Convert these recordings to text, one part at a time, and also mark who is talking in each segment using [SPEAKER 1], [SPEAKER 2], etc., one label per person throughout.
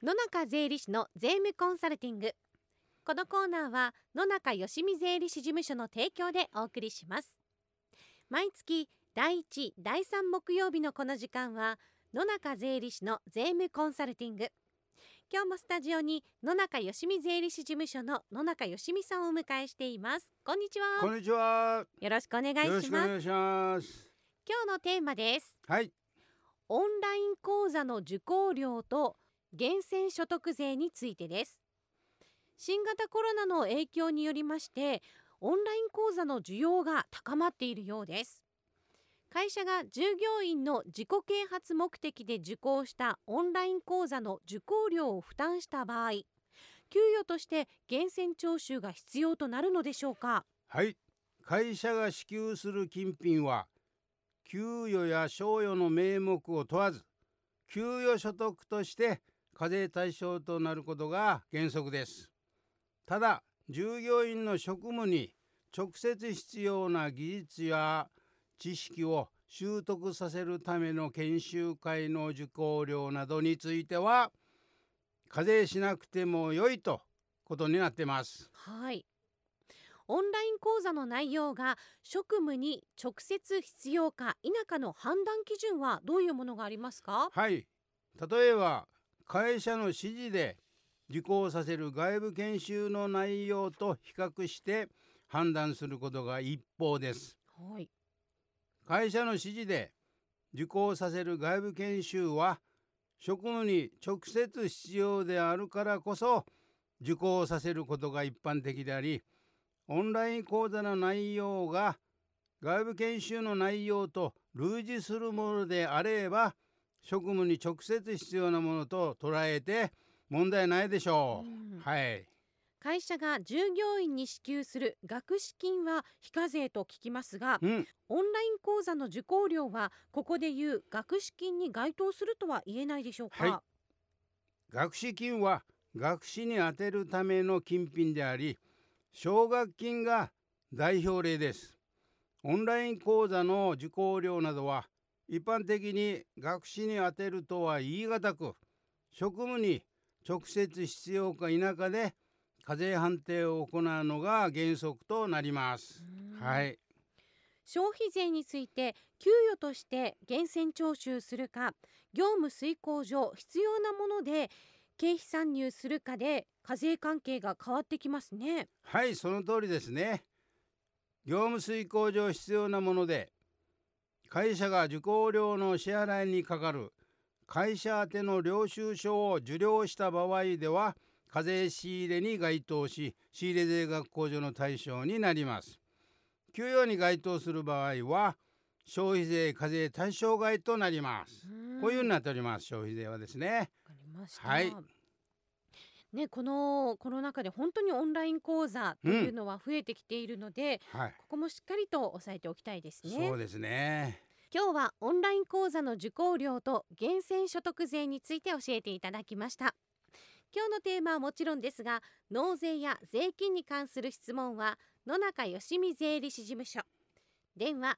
[SPEAKER 1] 野中税理士の税務コンサルティング。このコーナーは野中よしみ税理士事務所の提供でお送りします。毎月第1、第3木曜日のこの時間は野中税理士の税務コンサルティング。今日もスタジオに野中よしみ税理士事務所の野中よしみさんをお迎えしています。こんにちは。
[SPEAKER 2] こんにちは。
[SPEAKER 1] よろしくお願いします。
[SPEAKER 2] よろしくお願いします。
[SPEAKER 1] 今日のテーマです。
[SPEAKER 2] はい。
[SPEAKER 1] オンライン講座の受講料と源泉所得税についてです。新型コロナの影響によりましてオンライン講座の需要が高まっているようです。会社が従業員の自己啓発目的で受講したオンライン講座の受講料を負担した場合、給与として源泉徴収が必要となるのでしょうか。
[SPEAKER 2] はい。会社が支給する金品は給与や賞与の名目を問わず給与所得として課税対象となることが原則です。ただ、従業員の職務に直接必要な技術や知識を習得させるための研修会の受講料などについては課税しなくても良いとことになっています。
[SPEAKER 1] はい。オンライン講座の内容が職務に直接必要か否かの判断基準はどういうものがありますか。
[SPEAKER 2] はい。例えば会社の指示で受講させる外部研修の内容と比較して判断することが一方です。
[SPEAKER 1] はい。
[SPEAKER 2] 会社の指示で受講させる外部研修は職務に直接必要であるからこそ受講させることが一般的であり、オンライン講座の内容が外部研修の内容と類似するものであれば職務に直接必要なものと捉えて問題ないでしょう。はい。
[SPEAKER 1] 会社が従業員に支給する学資金は非課税と聞きますが、オンライン講座の受講料はここでいう学資金に該当するとは言えないでしょうか。
[SPEAKER 2] はい。学資金は学資に充てるための金品であり、奨学金が代表例です。オンライン講座の受講料などは一般的に学資に充てるとは言い難く、職務に直接必要か否かで課税判定を行うのが原則となります。はい。
[SPEAKER 1] 消費税について給与として源泉徴収するか、業務遂行上必要なもので経費参入するかで課税関係が変わってきますね。
[SPEAKER 2] はい、その通りですね。業務遂行上必要なもので会社が受講料の支払いにかかる会社宛ての領収書を受領した場合では課税仕入れに該当し、仕入れ税額控除の対象になります。給与に該当する場合は消費税課税対象外となります。こういうふうになっております。消費税はですね。
[SPEAKER 1] わかりました。
[SPEAKER 2] はい
[SPEAKER 1] ね、このコロナ禍で本当にオンライン講座というのは増えてきているので、
[SPEAKER 2] はい、
[SPEAKER 1] ここもしっかりと押さえておきたいですね。
[SPEAKER 2] そうですね。
[SPEAKER 1] 今日はオンライン講座の受講料と源泉所得税について教えていただきました。今日のテーマはもちろんですが、納税や税金に関する質問は野中よしみ税理士事務所、電話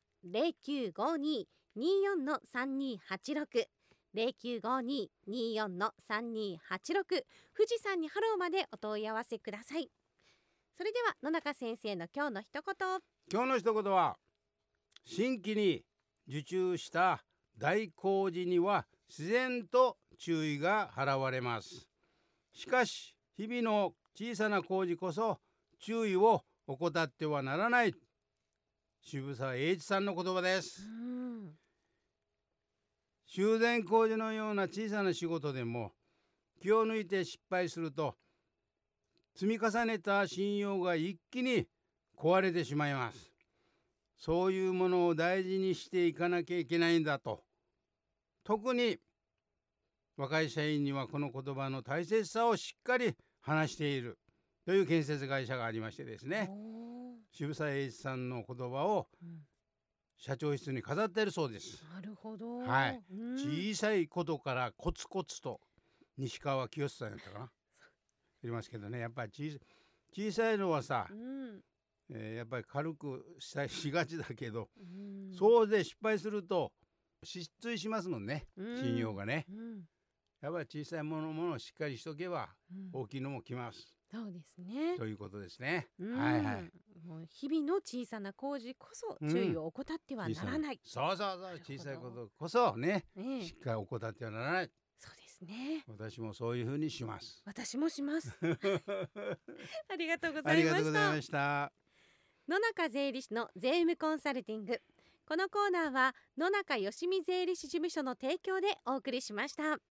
[SPEAKER 1] 0952-24-3286 0952-24-3286 富士山にハローまでお問い合わせください。それでは野中先生の今日の一言。
[SPEAKER 2] 今日の一言は、新規に受注した大工事には自然と注意が払われます。しかし日々の小さな工事こそ注意を怠ってはならない、渋沢栄一さんの言葉です。修繕工事のような小さな仕事でも気を抜いて失敗すると積み重ねた信用が一気に壊れてしまいます。そういうものを大事にしていかなきゃいけないんだと、特に若い社員にはこの言葉の大切さをしっかり話しているという建設会社がありましてですね、渋沢栄一さんの言葉を社長室に飾っているそうです。
[SPEAKER 1] なるほど。
[SPEAKER 2] はい。小さいことからコツコツと、西川きよしさんやったかな、言いますけどね、やっぱり小さいのはさ、やっぱり軽くしがちだけど、そうで失敗すると失墜しますもんね、信用がね。 やっぱり小さいものをしっかりしとけば大きいのも来ます、
[SPEAKER 1] そうですね。
[SPEAKER 2] ということですね。
[SPEAKER 1] はい
[SPEAKER 2] はい。
[SPEAKER 1] もう日々の小さな工事こそ注意を怠ってはならない。
[SPEAKER 2] そうそうそう、小さいことこそね、しっかり怠ってはならない。
[SPEAKER 1] そうですね。
[SPEAKER 2] 私もそういうふうにします。
[SPEAKER 1] 私もします。ありがとうござ
[SPEAKER 2] あり
[SPEAKER 1] いました。
[SPEAKER 2] がとうございました。
[SPEAKER 1] 野中税理士の税務コンサルティング。このコーナーは野中よしみ税理士事務所の提供でお送りしました。